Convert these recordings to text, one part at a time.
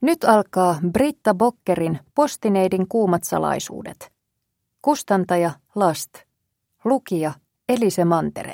Nyt alkaa Britta Bockerin Postineidin kuumat salaisuudet. Kustantaja Last. Lukija Elise Mantere.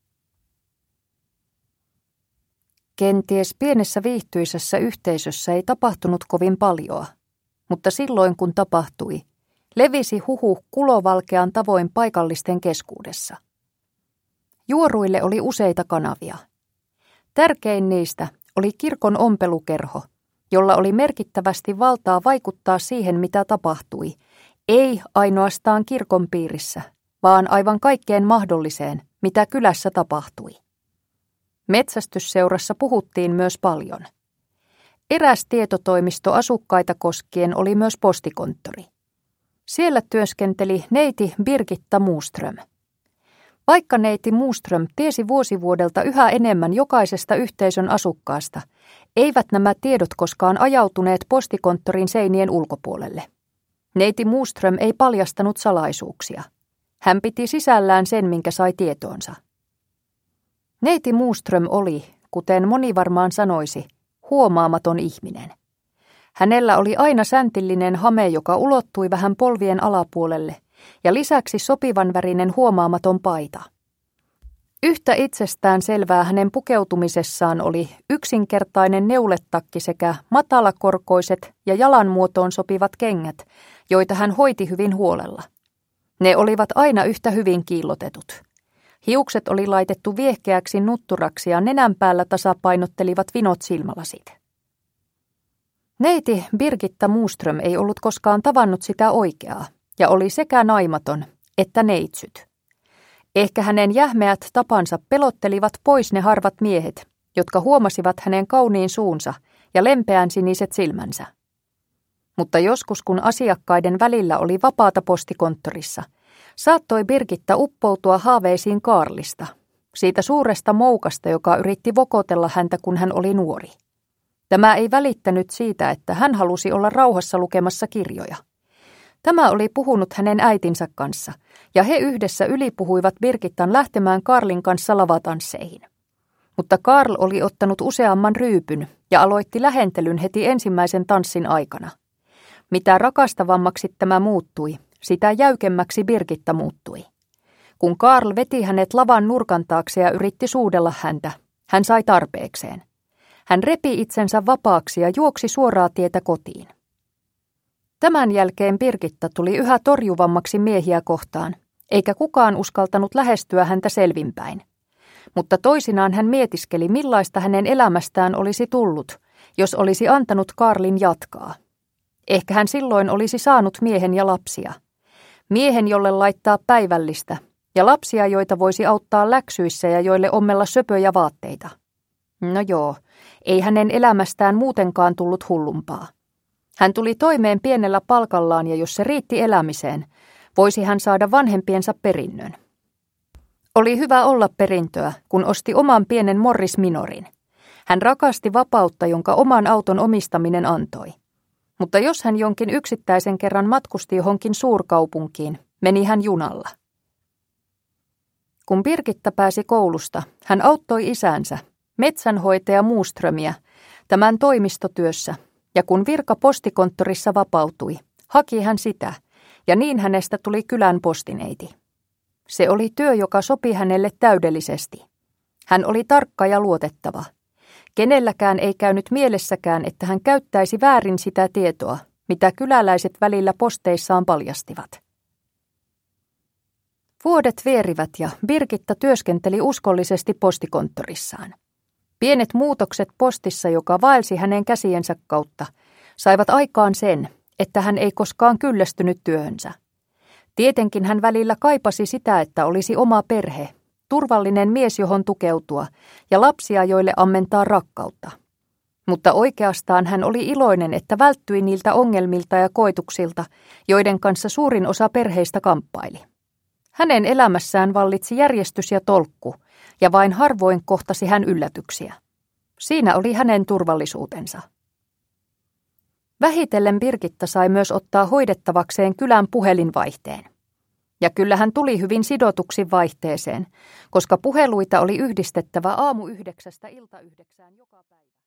Kenties pienessä viihtyisessä yhteisössä ei tapahtunut kovin paljoa, mutta silloin kun tapahtui, levisi huhu kulovalkean tavoin paikallisten keskuudessa. Juoruille oli useita kanavia. Tärkein niistä oli kirkon ompelukerho, jolla oli merkittävästi valtaa vaikuttaa siihen, mitä tapahtui, ei ainoastaan kirkon piirissä, vaan aivan kaikkeen mahdolliseen, mitä kylässä tapahtui. Metsästysseurassa puhuttiin myös paljon. Eräs tietotoimisto asukkaita koskien oli myös postikonttori. Siellä työskenteli neiti Birgitta Moström. Vaikka neiti Moström tiesi vuosivuodelta yhä enemmän jokaisesta yhteisön asukkaasta, eivät nämä tiedot koskaan ajautuneet postikonttorin seinien ulkopuolelle. Neiti Moström ei paljastanut salaisuuksia. Hän piti sisällään sen, minkä sai tietoonsa. Neiti Moström oli, kuten moni varmaan sanoisi, huomaamaton ihminen. Hänellä oli aina säntillinen hame, joka ulottui vähän polvien alapuolelle, ja lisäksi sopivan värinen huomaamaton paita. Yhtä itsestään selvää hänen pukeutumisessaan oli yksinkertainen neuletakki sekä matalakorkoiset ja jalanmuotoon sopivat kengät, joita hän hoiti hyvin huolella. Ne olivat aina yhtä hyvin kiillotetut. Hiukset oli laitettu viehkeäksi nutturaksi ja nenän päällä tasapainottelivat vinot silmälasit. Neiti Birgitta Moström ei ollut koskaan tavannut sitä oikeaa ja oli sekä naimaton että neitsyt. Ehkä hänen jähmeät tapansa pelottelivat pois ne harvat miehet, jotka huomasivat hänen kauniin suunsa ja lempeän siniset silmänsä. Mutta joskus, kun asiakkaiden välillä oli vapaata postikonttorissa, saattoi Birgitta uppoutua haaveisiin Karlista, siitä suuresta moukasta, joka yritti vokotella häntä, kun hän oli nuori. Tämä ei välittänyt siitä, että hän halusi olla rauhassa lukemassa kirjoja. Tämä oli puhunut hänen äitinsä kanssa, ja he yhdessä ylipuhuivat Birgittan lähtemään Karlin kanssa lavatansseihin. Mutta Karl oli ottanut useamman ryypyn ja aloitti lähentelyn heti ensimmäisen tanssin aikana. Mitä rakastavammaksi tämä muuttui, sitä jäykemmäksi Birgitta muuttui. Kun Karl veti hänet lavan nurkan taakse ja yritti suudella häntä, hän sai tarpeekseen. Hän repi itsensä vapaaksi ja juoksi suoraa tietä kotiin. Tämän jälkeen Birgitta tuli yhä torjuvammaksi miehiä kohtaan, eikä kukaan uskaltanut lähestyä häntä selvinpäin. Mutta toisinaan hän mietiskeli, millaista hänen elämästään olisi tullut, jos olisi antanut Karlin jatkaa. Ehkä hän silloin olisi saanut miehen ja lapsia. Miehen, jolle laittaa päivällistä, ja lapsia, joita voisi auttaa läksyissä ja joille ommella söpöjä vaatteita. No joo, ei hänen elämästään muutenkaan tullut hullumpaa. Hän tuli toimeen pienellä palkallaan ja jos se riitti elämiseen, voisi hän saada vanhempiensa perinnön. Oli hyvä olla perintöä, kun osti oman pienen Morris Minorin. Hän rakasti vapautta, jonka oman auton omistaminen antoi. Mutta jos hän jonkin yksittäisen kerran matkusti johonkin suurkaupunkiin, meni hän junalla. Kun Birgitta pääsi koulusta, hän auttoi isänsä, metsänhoitaja Moströmiä, tämän toimistotyössä, ja kun virka postikonttorissa vapautui, haki hän sitä, ja niin hänestä tuli kylän postineiti. Se oli työ, joka sopi hänelle täydellisesti. Hän oli tarkka ja luotettava. Kenelläkään ei käynyt mielessäkään, että hän käyttäisi väärin sitä tietoa, mitä kyläläiset välillä posteissaan paljastivat. Vuodet vierivät ja Birgitta työskenteli uskollisesti postikonttorissaan. Pienet muutokset postissa, joka vaelsi hänen käsiensä kautta, saivat aikaan sen, että hän ei koskaan kyllästynyt työhönsä. Tietenkin hän välillä kaipasi sitä, että olisi oma perhe, turvallinen mies, johon tukeutua, ja lapsia, joille ammentaa rakkautta. Mutta oikeastaan hän oli iloinen, että välttyi niiltä ongelmilta ja koetuksilta, joiden kanssa suurin osa perheistä kamppaili. Hänen elämässään vallitsi järjestys ja tolkku, ja vain harvoin kohtasi hän yllätyksiä. Siinä oli hänen turvallisuutensa. Vähitellen Birgitta sai myös ottaa hoidettavakseen kylän puhelinvaihteen. Ja kyllä hän tuli hyvin sidotuksi vaihteeseen, koska puheluita oli yhdistettävä aamu 9:00 ilta 9:00 joka päivä.